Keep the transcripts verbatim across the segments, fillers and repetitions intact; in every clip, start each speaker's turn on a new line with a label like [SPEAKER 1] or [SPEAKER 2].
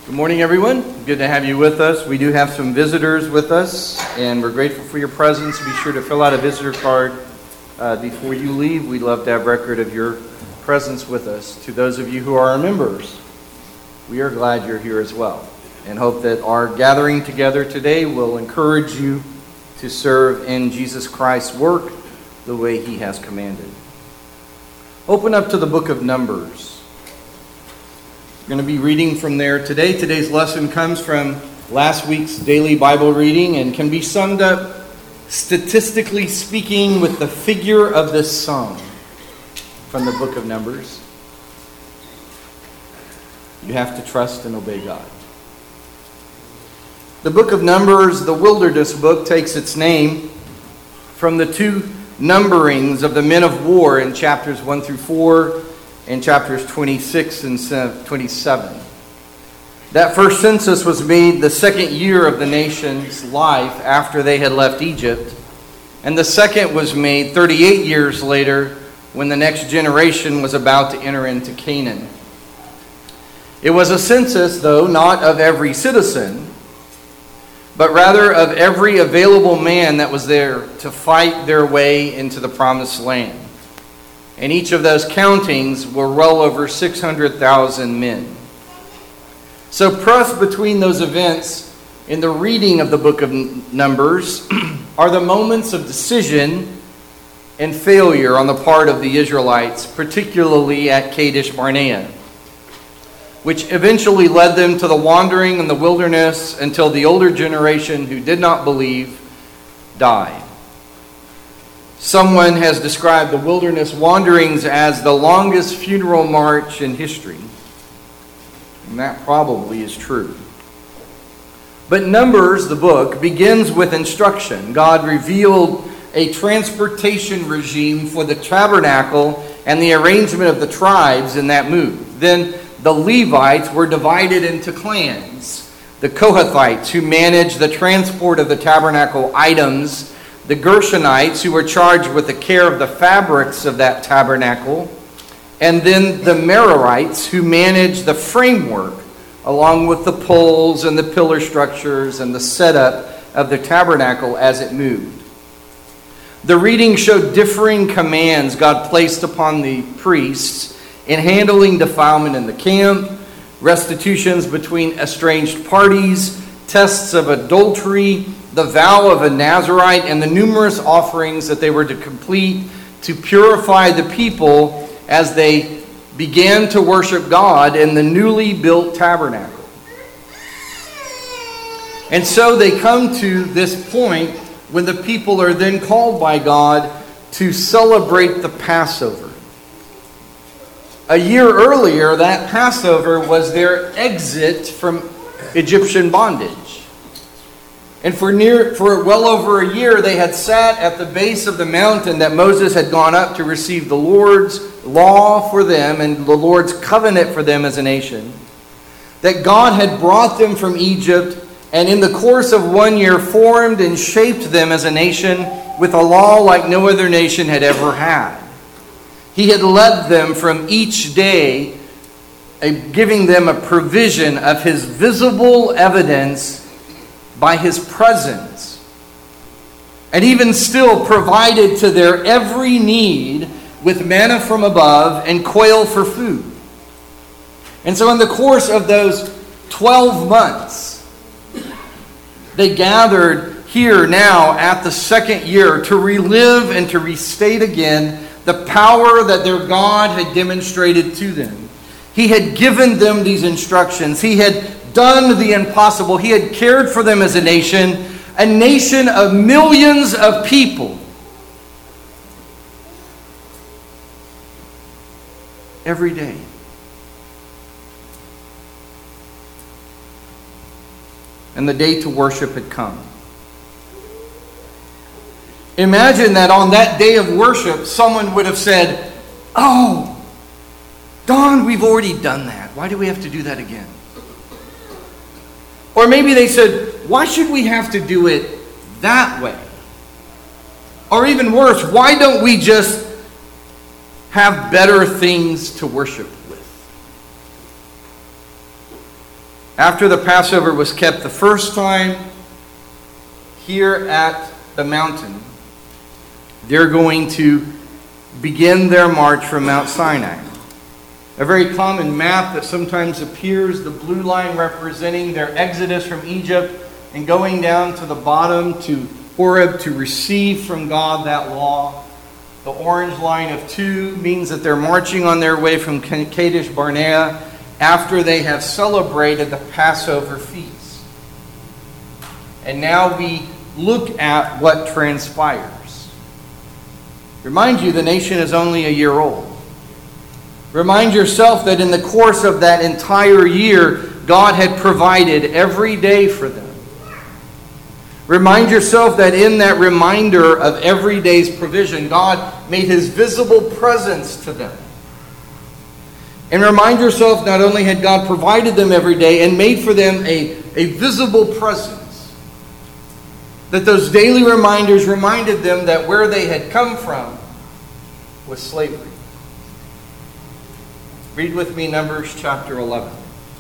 [SPEAKER 1] Good morning, everyone. Good to have you with us. We do have some visitors with us, and we're grateful for your presence. Be sure to fill out a visitor card uh, before you leave. We'd love to have record of your presence with us. To those of you who are our members, we are glad you're here as well, and hope that our gathering together today will encourage you to serve in Jesus Christ's work the way He has commanded. Open up to the book of Numbers. We're going to be reading from there today. Today's lesson comes from last week's daily Bible reading and can be summed up, statistically speaking, with the figure of this song from the book of Numbers. You have to trust and obey God. The book of Numbers, the wilderness book, takes its name from the two numberings of the men of war in chapters one through four and chapters twenty-six and twenty-seven. That first census was made the second year of the nation's life after they had left Egypt, and the second was made thirty-eight years later when the next generation was about to enter into Canaan. It was a census, though, not of every citizen, but rather of every available man that was there to fight their way into the promised land. And each of those countings were well over six hundred thousand men. So pressed between those events in the reading of the book of Numbers are the moments of decision and failure on the part of the Israelites, particularly at Kadesh Barnea, which eventually led them to the wandering in the wilderness until the older generation who did not believe died. Someone has described the wilderness wanderings as the longest funeral march in history. And that probably is true. But Numbers, the book, begins with instruction. God revealed a transportation regime for the tabernacle and the arrangement of the tribes in that move. Then the Levites were divided into clans. The Kohathites, who managed the transport of the tabernacle items. The Gershonites, who were charged with the care of the fabrics of that tabernacle. And then the Merarites, who managed the framework, along with the poles and the pillar structures and the setup of the tabernacle as it moved. The reading showed differing commands God placed upon the priests in handling defilement in the camp, restitutions between estranged parties, tests of adultery, the vow of a Nazirite, and the numerous offerings that they were to complete to purify the people as they began to worship God in the newly built tabernacle. And so they come to this point when the people are then called by God to celebrate the Passover. A year earlier, that Passover was their exit from Egyptian bondage. And for near for well over a year, they had sat at the base of the mountain that Moses had gone up to receive the Lord's law for them and the Lord's covenant for them as a nation. That God had brought them from Egypt and in the course of one year formed and shaped them as a nation with a law like no other nation had ever had. He had led them from each day, giving them a provision of His visible evidence by His presence, and even still provided to their every need with manna from above and quail for food. And so in the course of those twelve months, they gathered here now at the second year to relive and to restate again the power that their God had demonstrated to them. He had given them these instructions. He had done the impossible. He had cared for them as a nation, a nation of millions of people. Every day. And the day to worship had come. Imagine that on that day of worship, someone would have said, "Oh, Don, we've already done that. Why do we have to do that again?" Or maybe they said, "Why should we have to do it that way?" Or even worse, why don't we just have better things to worship with? After the Passover was kept the first time here at the mountain, they're going to begin their march from Mount Sinai. A very common map that sometimes appears, the blue line representing their exodus from Egypt and going down to the bottom to Horeb to receive from God that law. The orange line of two means that they're marching on their way from Kadesh Barnea after they have celebrated the Passover feast. And now we look at what transpires. Remind you, the nation is only a year old. Remind yourself that in the course of that entire year, God had provided every day for them. Remind yourself that in that reminder of every day's provision, God made His visible presence to them. And remind yourself not only had God provided them every day and made for them a, a visible presence, that those daily reminders reminded them that where they had come from was slavery. Read with me Numbers chapter eleven.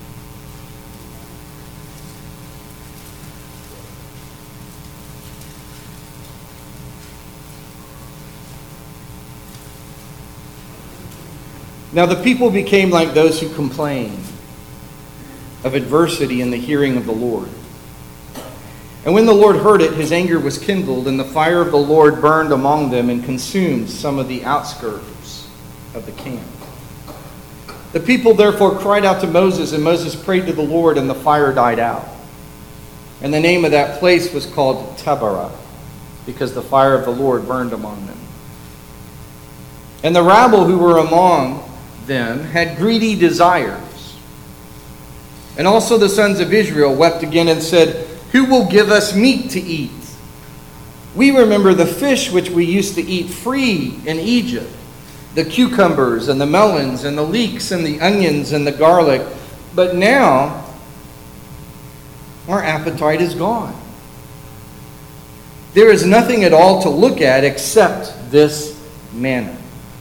[SPEAKER 1] Now the people became like those who complain of adversity in the hearing of the Lord. And when the Lord heard it, His anger was kindled, and the fire of the Lord burned among them and consumed some of the outskirts of the camp. The people therefore cried out to Moses, and Moses prayed to the Lord, and the fire died out. And the name of that place was called Taberah, because the fire of the Lord burned among them. And the rabble who were among them had greedy desires. And also the sons of Israel wept again and said, "Who will give us meat to eat? We remember the fish which we used to eat free in Egypt, the cucumbers and the melons and the leeks and the onions and the garlic. But now our appetite is gone. There is nothing at all to look at except this manna."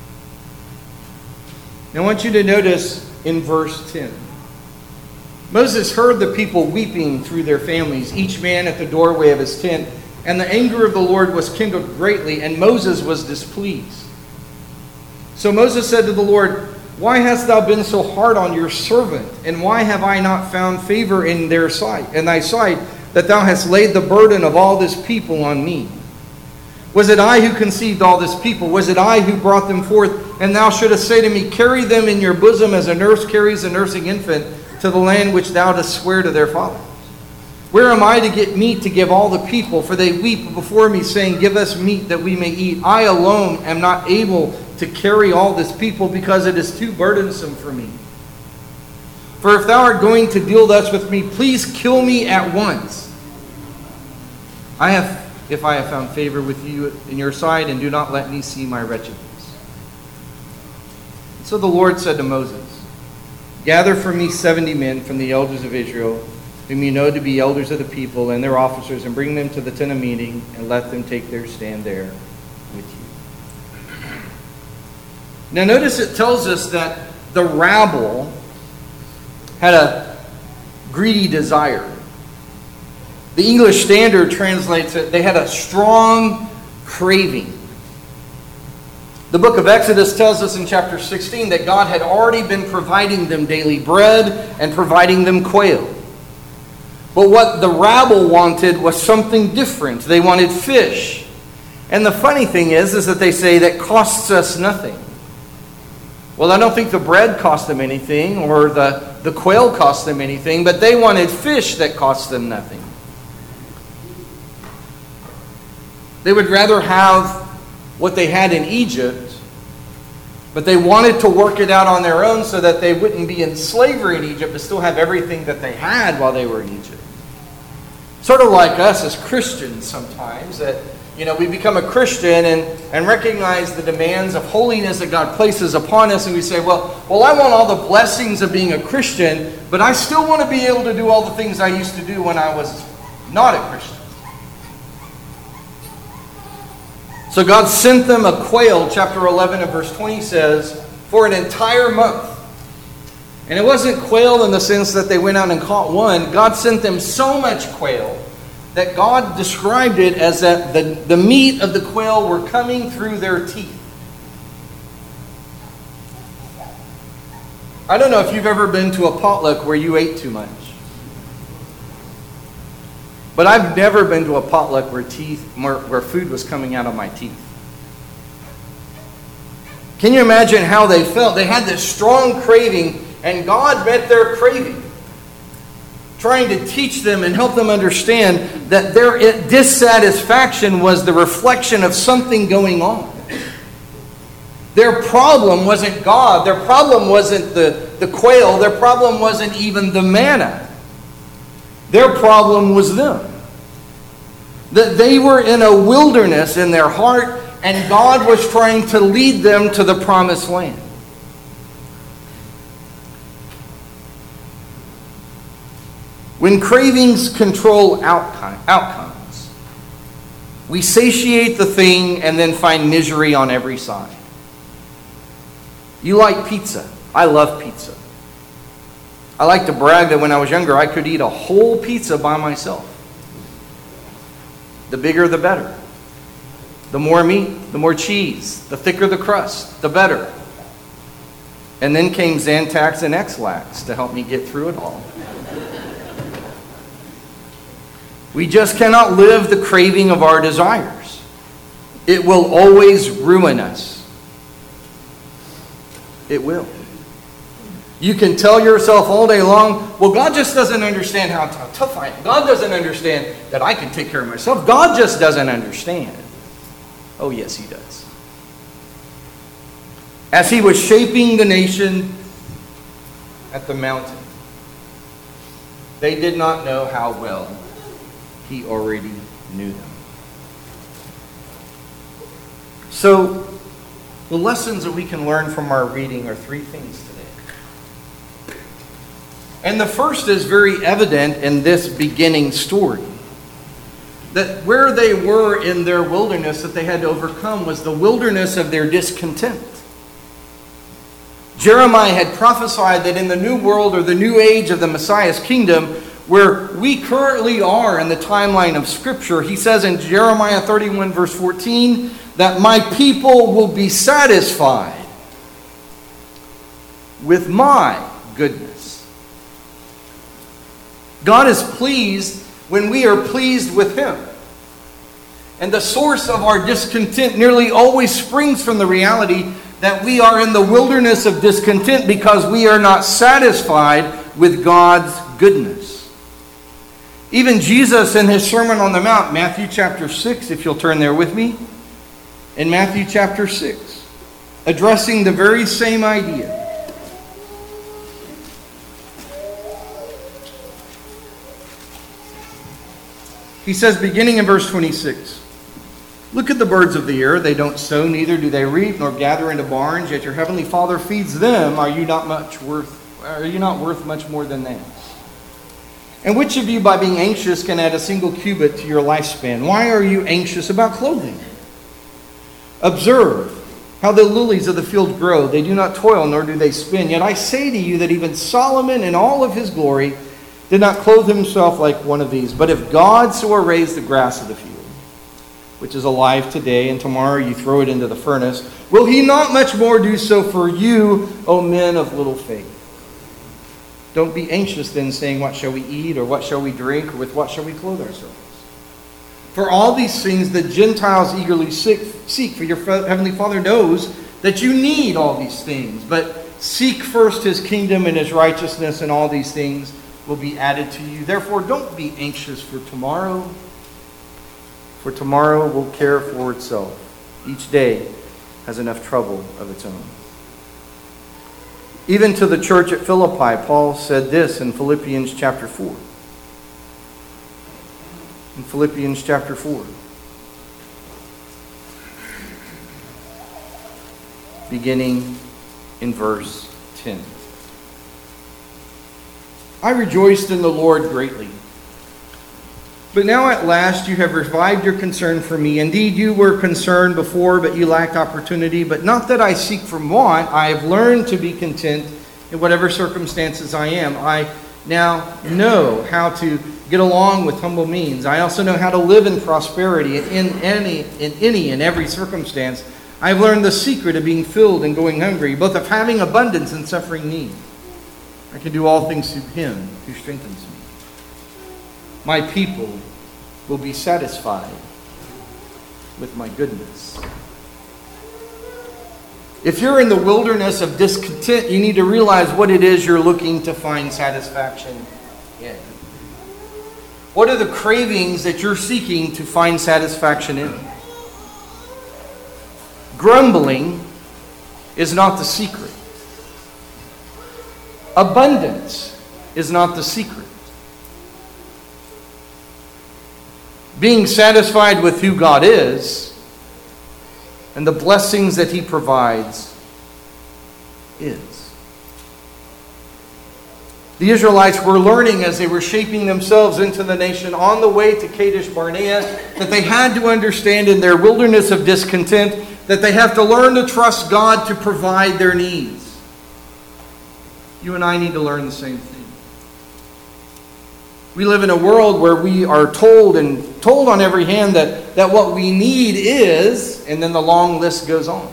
[SPEAKER 1] Now I want you to notice in verse ten. Moses heard the people weeping through their families, each man at the doorway of his tent, and the anger of the Lord was kindled greatly, and Moses was displeased. So Moses said to the Lord, "Why hast thou been so hard on your servant? And why have I not found favor in their sight, in thy sight, that thou hast laid the burden of all this people on me? Was it I who conceived all this people? Was it I who brought them forth? And thou shouldest say to me, Carry them in your bosom as a nurse carries a nursing infant to the land which thou dost swear to their fathers. Where am I to get meat to give all the people? For they weep before me, saying, Give us meat that we may eat. I alone am not able to carry all this people, because it is too burdensome for me. For if thou art going to deal thus with me, please kill me at once. I have, if I have found favor with you in your sight, and do not let me see my wretchedness." So the Lord said to Moses, "Gather for me seventy men from the elders of Israel, whom you know to be elders of the people, and their officers, and bring them to the tent of meeting, and let them take their stand there with you." Now notice it tells us that the rabble had a greedy desire. The English Standard translates it, they had a strong craving. The book of Exodus tells us in chapter sixteen that God had already been providing them daily bread and providing them quail. But what the rabble wanted was something different. They wanted fish. And the funny thing is, is that they say that costs us nothing. Well, I don't think the bread cost them anything, or the, the quail cost them anything, but they wanted fish that cost them nothing. They would rather have what they had in Egypt, but they wanted to work it out on their own so that they wouldn't be in slavery in Egypt, but still have everything that they had while they were in Egypt. Sort of like us as Christians sometimes, that you know we become a Christian and, and recognize the demands of holiness that God places upon us, and we say, well, well, I want all the blessings of being a Christian, but I still want to be able to do all the things I used to do when I was not a Christian. So God sent them a quail. Chapter eleven and verse twenty says, for an entire month. And it wasn't quail in the sense that they went out and caught one. God sent them so much quail that God described it as that the, the meat of the quail were coming through their teeth. I don't know if you've ever been to a potluck where you ate too much. But I've never been to a potluck where teeth, where, where food was coming out of my teeth. Can you imagine how they felt? They had this strong craving, and God met their craving, trying to teach them and help them understand that their dissatisfaction was the reflection of something going on. Their problem wasn't God. Their problem wasn't the, the quail. Their problem wasn't even the manna. Their problem was them. That they were in a wilderness in their heart, and God was trying to lead them to the promised land. When cravings control outcome, outcomes, we satiate the thing and then find misery on every side. You like pizza. I love pizza. I like to brag that when I was younger, I could eat a whole pizza by myself. The bigger, the better. The more meat, the more cheese. The thicker the crust, the better. And then came Xantax and X-Lax to help me get through it all. We just cannot live the craving of our desires. It will always ruin us. It will. You can tell yourself all day long, well, God just doesn't understand how tough I am. God doesn't understand that I can take care of myself. God just doesn't understand. Oh, yes, He does. As He was shaping the nation at the mountain, they did not know how well He already knew them. So, the lessons that we can learn from our reading are three things today. And the first is very evident in this beginning story. That where they were in their wilderness that they had to overcome was the wilderness of their discontent. Jeremiah had prophesied that in the new world or the new age of the Messiah's kingdom, where we currently are in the timeline of Scripture, he says in Jeremiah thirty-one verse fourteen, that my people will be satisfied with my goodness. God is pleased when we are pleased with Him. And the source of our discontent nearly always springs from the reality that we are in the wilderness of discontent because we are not satisfied with God's goodness. Even Jesus in His Sermon on the Mount, Matthew chapter six, if you'll turn there with me, in Matthew chapter six, addressing the very same idea. He says, beginning in verse twenty-six, look at the birds of the air. They don't sow, neither do they reap, nor gather into barns, yet your heavenly Father feeds them. Are you not much worth, are you not worth much more than they? And which of you, by being anxious, can add a single cubit to your lifespan? Why are you anxious about clothing? Observe how the lilies of the field grow. They do not toil, nor do they spin. Yet I say to you that even Solomon in all of his glory did not clothe himself like one of these. But if God so arrays the grass of the field, which is alive today, and tomorrow you throw it into the furnace, will He not much more do so for you, O men of little faith? Don't be anxious then, saying, what shall we eat, or what shall we drink, or with what shall we clothe ourselves? For all these things the Gentiles eagerly seek, for your heavenly Father knows that you need all these things. But seek first His kingdom and His righteousness, and all these things will be added to you. Therefore, don't be anxious for tomorrow, for tomorrow will care for itself. Each day has enough trouble of its own. Even to the church at Philippi, Paul said this in Philippians chapter four. In Philippians chapter four. Beginning in verse ten. I rejoiced in the Lord greatly. But now at last you have revived your concern for me. Indeed, you were concerned before, but you lacked opportunity. But not that I seek from want. I have learned to be content in whatever circumstances I am. I now know how to get along with humble means. I also know how to live in prosperity in any, in any and every circumstance. I've learned the secret of being filled and going hungry, both of having abundance and suffering need. I can do all things through Him who strengthens me. My people will be satisfied with my goodness. If you're in the wilderness of discontent, you need to realize what it is you're looking to find satisfaction in. What are the cravings that you're seeking to find satisfaction in? Grumbling is not the secret. Abundance is not the secret. Being satisfied with who God is and the blessings that He provides is. The Israelites were learning as they were shaping themselves into the nation on the way to Kadesh Barnea that they had to understand in their wilderness of discontent that they have to learn to trust God to provide their needs. You and I need to learn the same thing. We live in a world where we are told and told on every hand that, that what we need is, and then the long list goes on.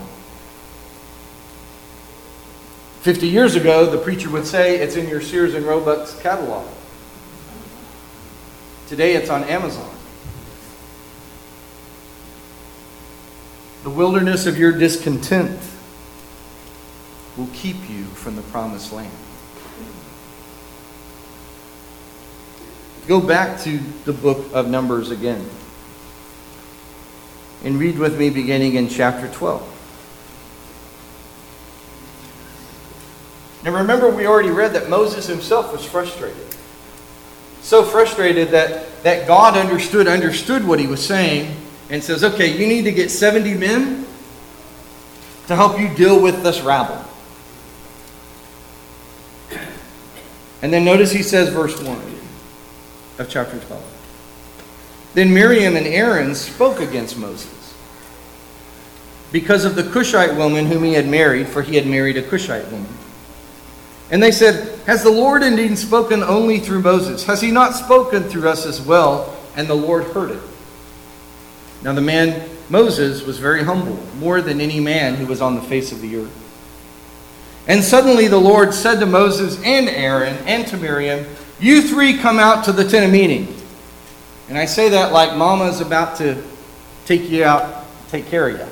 [SPEAKER 1] Fifty years ago, the preacher would say, it's in your Sears and Roebuck's catalog. Today, it's on Amazon. The wilderness of your discontent will keep you from the promised land. Go back to the book of Numbers again. And read with me beginning in chapter twelve. Now remember, we already read that Moses himself was frustrated. So frustrated that, that God understood, understood what he was saying and says, okay, you need to get seventy men to help you deal with this rabble. And then notice he says verse one of chapter twelve. Then Miriam and Aaron spoke against Moses because of the Cushite woman whom he had married, for he had married a Cushite woman. And they said, has the Lord indeed spoken only through Moses? Has he not spoken through us as well? And the Lord heard it. Now the man Moses was very humble, more than any man who was on the face of the earth. And suddenly the Lord said to Moses and Aaron and to Miriam, you three come out to the tent of meeting. And I say that like Mama's about to take you out, take care of you.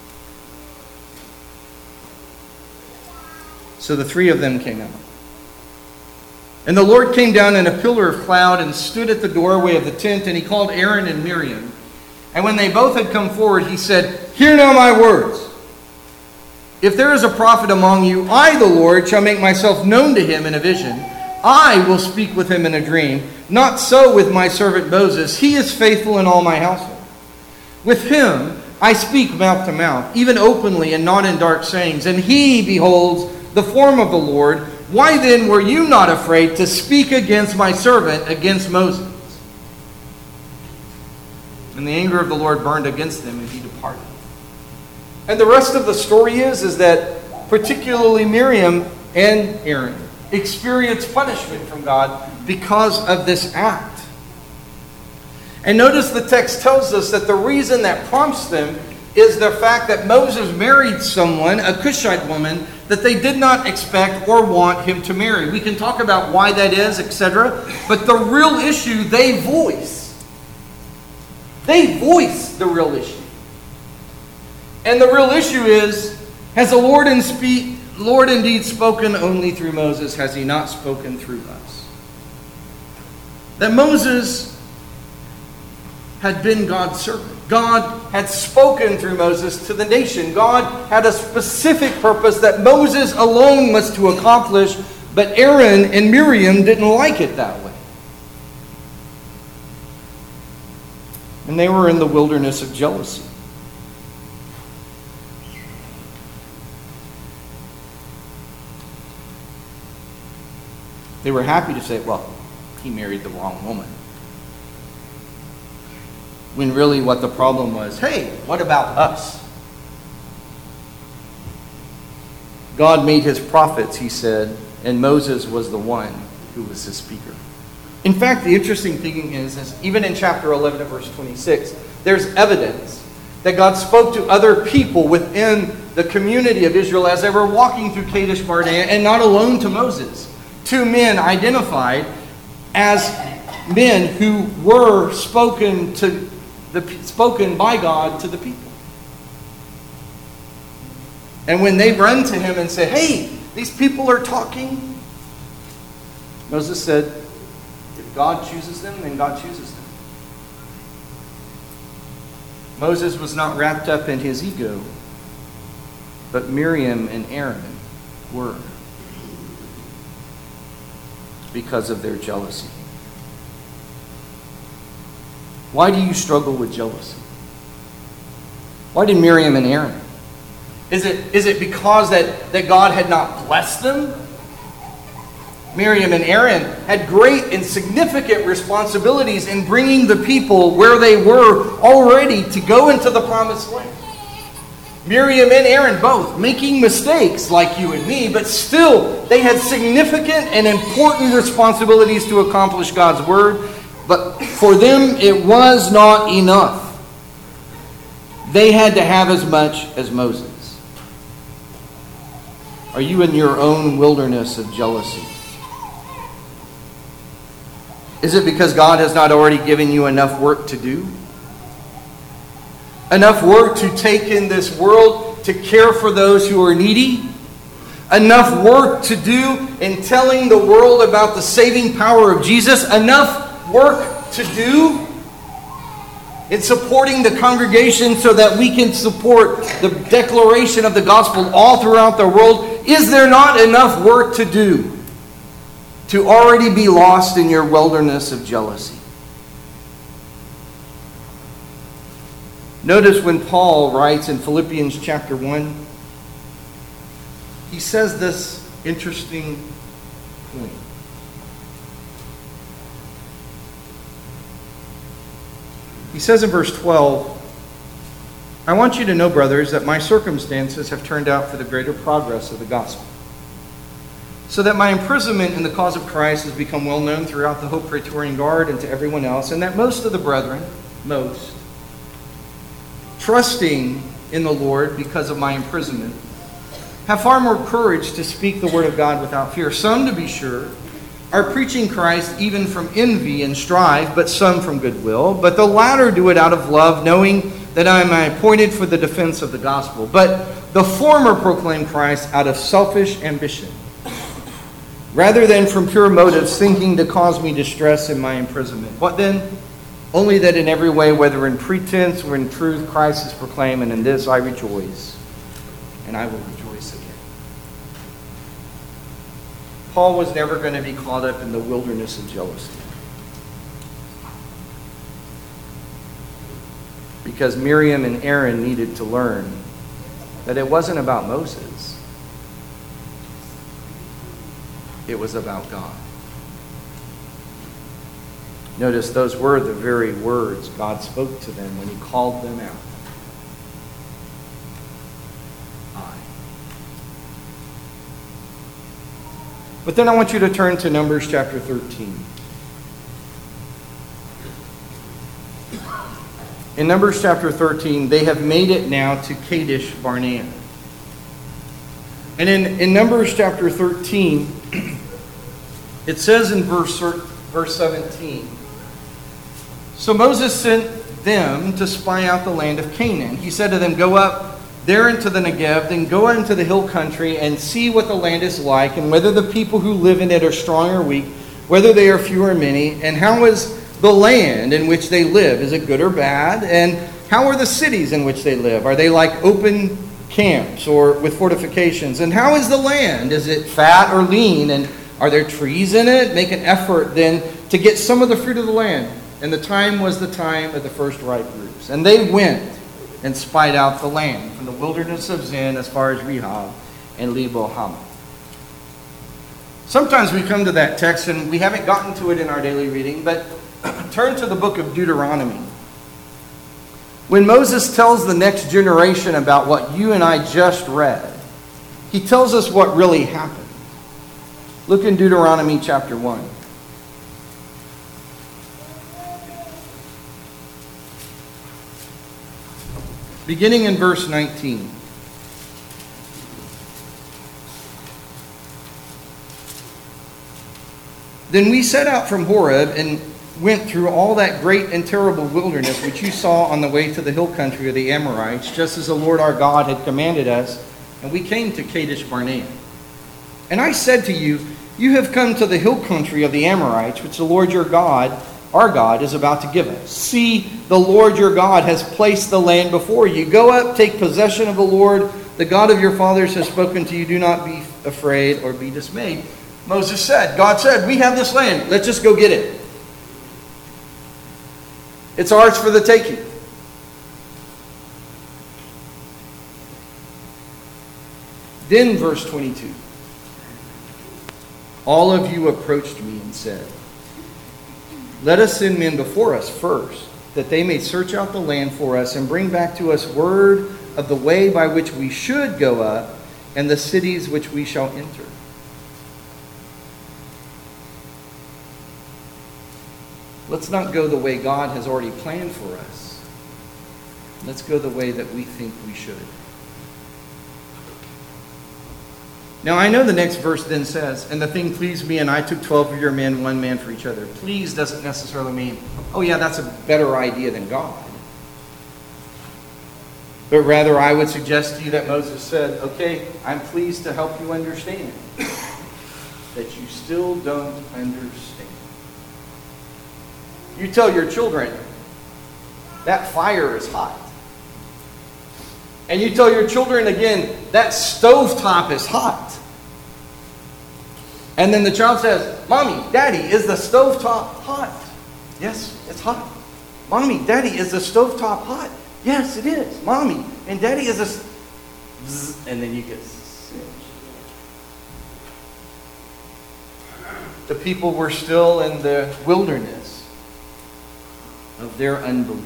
[SPEAKER 1] So the three of them came out. And the Lord came down in a pillar of cloud and stood at the doorway of the tent, and he called Aaron and Miriam. And when they both had come forward, he said, hear now my words. If there is a prophet among you, I, the Lord, shall make myself known to him in a vision. I will speak with him in a dream. Not so with my servant Moses. He is faithful in all my household. With him I speak mouth to mouth, even openly and not in dark sayings. And he beholds the form of the Lord. Why then were you not afraid to speak against my servant, against Moses? And the anger of the Lord burned against them, and he departed. And the rest of the story is, is that particularly Miriam and Aaron experienced punishment from God because of this act. And notice the text tells us that the reason that prompts them is the fact that Moses married someone, a Cushite woman, that they did not expect or want him to marry. We can talk about why that is, et cetera. But the real issue they voice. They voice the real issue. And the real issue is, has the Lord, in spe- Lord indeed spoken only through Moses? Has he not spoken through us? That Moses had been God's servant. God had spoken through Moses to the nation. God had a specific purpose that Moses alone was to accomplish, but Aaron and Miriam didn't like it that way. And they were in the wilderness of jealousy. They were happy to say, well, he married the wrong woman. When really what the problem was, hey, what about us? God made his prophets, he said, and Moses was the one who was his speaker. In fact, the interesting thing is, is even in chapter eleven and verse twenty-six, there's evidence that God spoke to other people within the community of Israel as they were walking through Kadesh Barnea, and not alone to Moses. Two men identified as men who were spoken to the spoken by God to the people. And when they run to him and say, "Hey, these people are talking," Moses said, "If God chooses them, then God chooses them." Moses was not wrapped up in his ego, but Miriam and Aaron were, because of their jealousy. Why do you struggle with jealousy? Why did Miriam and Aaron? Is it, is it because that, that God had not blessed them? Miriam and Aaron had great and significant responsibilities in bringing the people where they were already to go into the promised land. Miriam and Aaron both making mistakes like you and me, but still they had significant and important responsibilities to accomplish God's word. But for them it was not enough. They had to have as much as Moses. Are you in your own wilderness of jealousy? Is it because God has not already given you enough work to do? Enough work to take in this world, to care for those who are needy? Enough work to do in telling the world about the saving power of Jesus? Enough work to do in supporting the congregation so that we can support the declaration of the gospel all throughout the world? Is there not enough work to do to already be lost in your wilderness of jealousy? Notice when Paul writes in Philippians chapter one, he says this interesting point. He says in verse twelve, "I want you to know, brothers, that my circumstances have turned out for the greater progress of the gospel, so that my imprisonment in the cause of Christ has become well known throughout the whole Praetorian Guard and to everyone else, and that most of the brethren, most, trusting in the Lord because of my imprisonment, have far more courage to speak the word of God without fear. Some, to be sure, are preaching Christ even from envy and strife, but some from goodwill. But the latter do it out of love, knowing that I am appointed for the defense of the gospel. But the former proclaim Christ out of selfish ambition, rather than from pure motives, thinking to cause me distress in my imprisonment. What then? Only that in every way, whether in pretense or in truth, Christ is proclaimed, and in this I rejoice, and I will rejoice again." Paul was never going to be caught up in the wilderness of jealousy, because Miriam and Aaron needed to learn that it wasn't about Moses. It was about God. Notice those were the very words God spoke to them when he called them out. I. But then I want you to turn to Numbers chapter thirteen. In Numbers chapter thirteen, they have made it now to Kadesh Barnea. And in, in Numbers chapter thirteen, it says in verse, verse seventeen, "So Moses sent them to spy out the land of Canaan. He said to them, 'Go up there into the Negev, then go into the hill country and see what the land is like, and whether the people who live in it are strong or weak, whether they are few or many, and how is the land in which they live? Is it good or bad? And how are the cities in which they live? Are they like open camps or with fortifications? And how is the land? Is it fat or lean? And are there trees in it? Make an effort then to get some of the fruit of the land.' And the time was the time of the first ripe grapes. And they went and spied out the land from the wilderness of Zin as far as Rehob and Lebo Hamath." Sometimes we come to that text and we haven't gotten to it in our daily reading, but turn to the book of Deuteronomy. When Moses tells the next generation about what you and I just read, he tells us what really happened. Look in Deuteronomy chapter one. Beginning in verse nineteen. Then we set out from Horeb and went through all that great and terrible wilderness which you saw on the way to the hill country of the Amorites, just as the Lord our God had commanded us, and we came to Kadesh Barnea. And I said to you, you have come to the hill country of the Amorites, which the Lord your God, our God, is about to give us. See, the Lord your God has placed the land before you. Go up, take possession of the Lord, the God of your fathers has spoken to you. Do not be afraid or be dismayed. Moses said, God said, we have this land. Let's just go get it. It's ours for the taking. Then verse twenty-two. All of you approached me and said, let us send men before us first, that they may search out the land for us and bring back to us word of the way by which we should go up and the cities which we shall enter. Let's not go the way God has already planned for us. Let's go the way that we think we should. Now I know the next verse then says, and the thing pleased me, and I took twelve of your men, one man for each other. Please doesn't necessarily mean, oh yeah, that's a better idea than God. But rather I would suggest to you that Moses said, okay, I'm pleased to help you understand that you still don't understand. You tell your children, that fire is hot. And you tell your children again, that stovetop is hot. And then the child says, Mommy, Daddy, is the stovetop hot? Yes, it's hot. Mommy, Daddy, is the stovetop hot? Yes, it is. Mommy and Daddy, is a... And then you get singed. The people were still in the wilderness of their unbelief.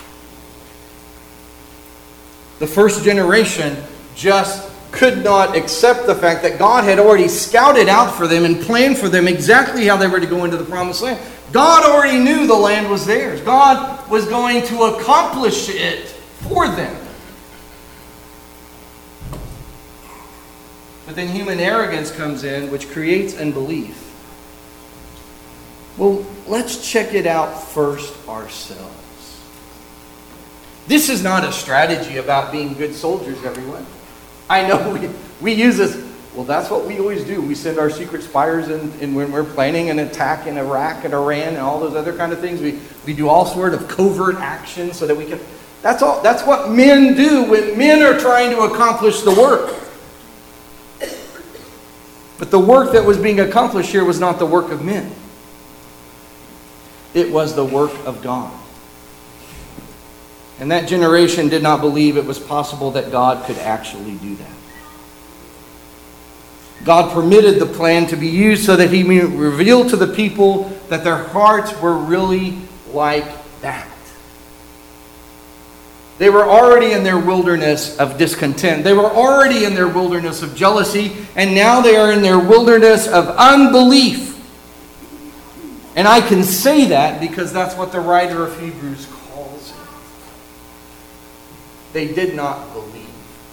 [SPEAKER 1] The first generation just could not accept the fact that God had already scouted out for them and planned for them exactly how they were to go into the promised land. God already knew the land was theirs. God was going to accomplish it for them. But then human arrogance comes in, which creates unbelief. Well, let's check it out first ourselves. This is not a strategy about being good soldiers, everyone. I know we, we use this. Well, that's what we always do. We send our secret spies in, in when we're planning an attack in Iraq and Iran and all those other kind of things. We, we do all sort of covert actions so that we can... That's all. That's what men do when men are trying to accomplish the work. But the work that was being accomplished here was not the work of men. It was the work of God. And that generation did not believe it was possible that God could actually do that. God permitted the plan to be used so that He may reveal to the people that their hearts were really like that. They were already in their wilderness of discontent. They were already in their wilderness of jealousy. And now they are in their wilderness of unbelief. And I can say that because that's what the writer of Hebrews calls it. They did not believe.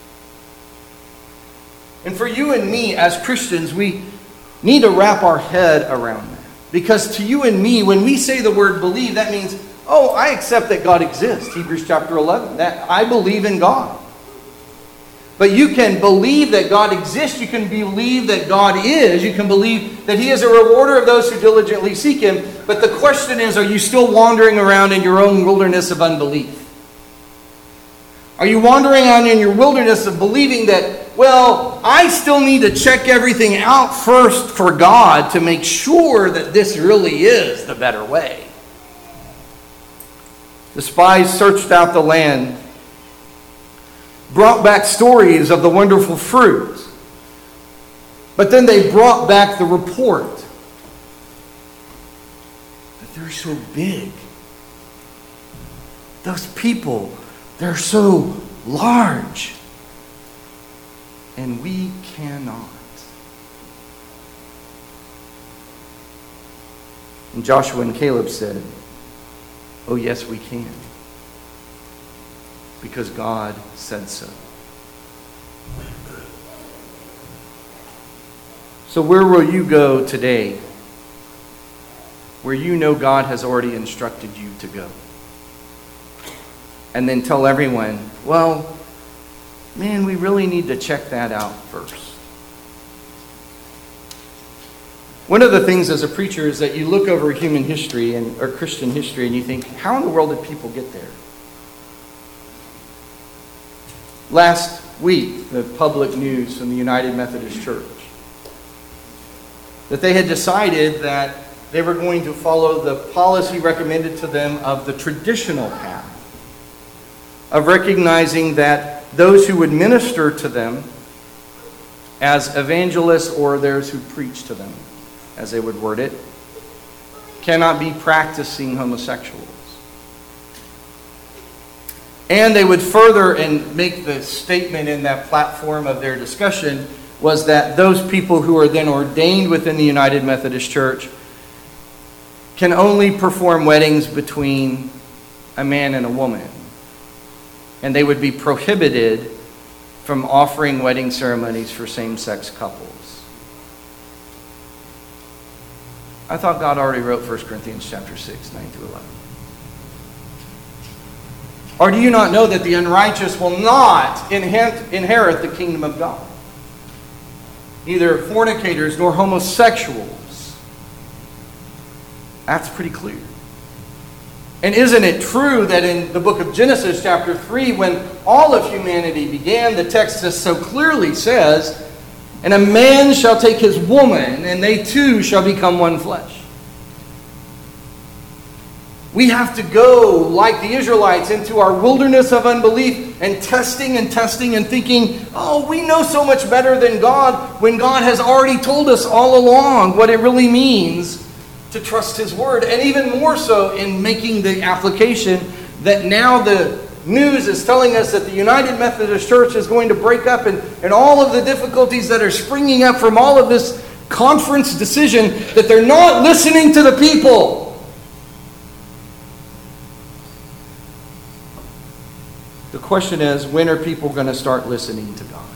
[SPEAKER 1] And for you and me as Christians, we need to wrap our head around that. Because to you and me, when we say the word believe, that means, oh, I accept that God exists. Hebrews chapter eleven. That I believe in God. But you can believe that God exists. You can believe that God is. You can believe that He is a rewarder of those who diligently seek Him. But the question is, are you still wandering around in your own wilderness of unbelief? Are you wandering on in your wilderness of believing that, well, I still need to check everything out first for God to make sure that this really is the better way? The spies searched out the land, brought back stories of the wonderful fruit. But then they brought back the report that they're so big. Those people, they're so large. And we cannot. And Joshua and Caleb said, "Oh, yes, we can. Because God said so." So where will you go today where you know God has already instructed you to go? And then tell everyone, well, man, we really need to check that out first. One of the things as a preacher is that you look over human history and or Christian history and you think, how in the world did people get there? Last week, the public news from the United Methodist Church, that they had decided that they were going to follow the policy recommended to them of the traditional path, of recognizing that those who would minister to them as evangelists or those who preach to them, as they would word it, cannot be practicing homosexuals. And they would further and make the statement in that platform of their discussion was that those people who are then ordained within the United Methodist Church can only perform weddings between a man and a woman. And they would be prohibited from offering wedding ceremonies for same-sex couples. I thought God already wrote First Corinthians chapter six, nine to eleven. Or do you not know that the unrighteous will not inherit the kingdom of God? Neither fornicators nor homosexuals. That's pretty clear. And isn't it true that in the book of Genesis chapter three, when all of humanity began, the text just so clearly says, "And a man shall take his woman, and they two shall become one flesh." We have to go, like the Israelites, into our wilderness of unbelief and testing and testing and thinking, oh, we know so much better than God, when God has already told us all along what it really means to trust His Word. And even more so in making the application that now the news is telling us that the United Methodist Church is going to break up, and, and all of the difficulties that are springing up from all of this conference decision, that they're not listening to the people. The question is, when are people going to start listening to God?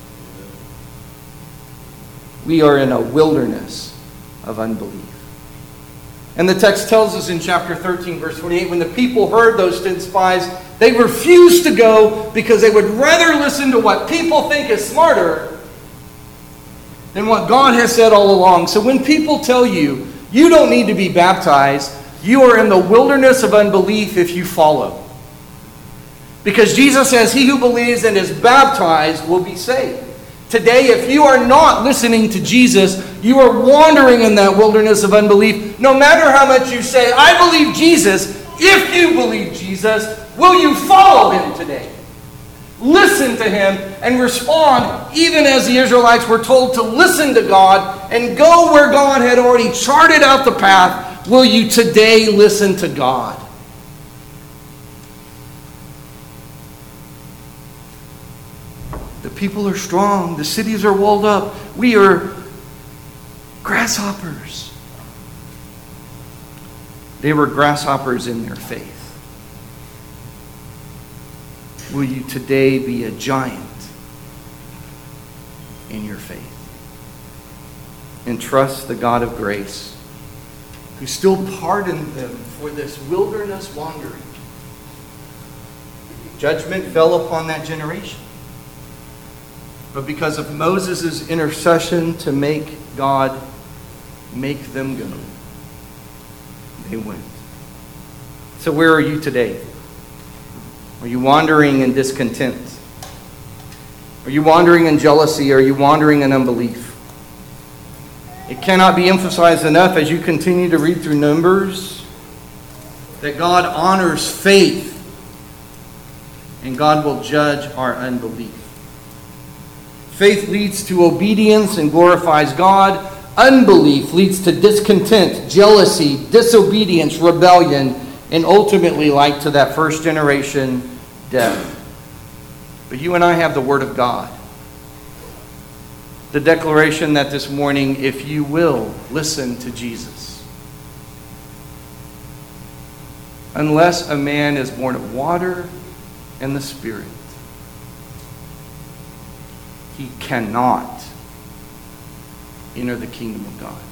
[SPEAKER 1] We are in a wilderness of unbelief. And the text tells us in chapter thirteen, verse twenty-eight, when the people heard those ten spies, they refused to go because they would rather listen to what people think is smarter than what God has said all along. So when people tell you, you don't need to be baptized, you are in the wilderness of unbelief if you follow. Because Jesus says, he who believes and is baptized will be saved. Today, if you are not listening to Jesus, you are wandering in that wilderness of unbelief. No matter how much you say, I believe Jesus, if you believe Jesus, will you follow Him today? Listen to Him and respond, even as the Israelites were told to listen to God and go where God had already charted out the path. Will you today listen to God? The people are strong. The cities are walled up. We are grasshoppers. They were grasshoppers in their faith. Will you today be a giant in your faith? And trust the God of grace, who still pardoned them for this wilderness wandering. Judgment fell upon that generation. But because of Moses' intercession to make God make them go, they went. So where are you today? Are you wandering in discontent? Are you wandering in jealousy? Are you wandering in unbelief? It cannot be emphasized enough as you continue to read through Numbers that God honors faith and God will judge our unbelief. Faith leads to obedience and glorifies God. Unbelief leads to discontent, jealousy, disobedience, rebellion, and ultimately, like to that first generation, death. But you and I have the Word of God. The declaration that this morning, if you will listen to Jesus, unless a man is born of water and the Spirit, he cannot enter the kingdom of God.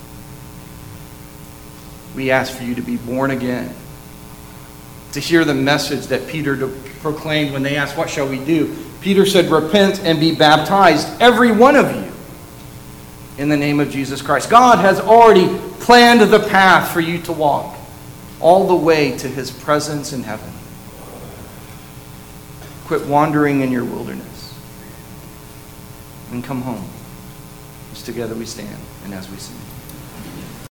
[SPEAKER 1] We ask for you to be born again, to hear the message that Peter proclaimed when they asked, what shall we do? Peter said, repent and be baptized, every one of you, in the name of Jesus Christ. God has already planned the path for you to walk all the way to his presence in heaven. Quit wandering in your wilderness and come home. As together we stand and as we sing.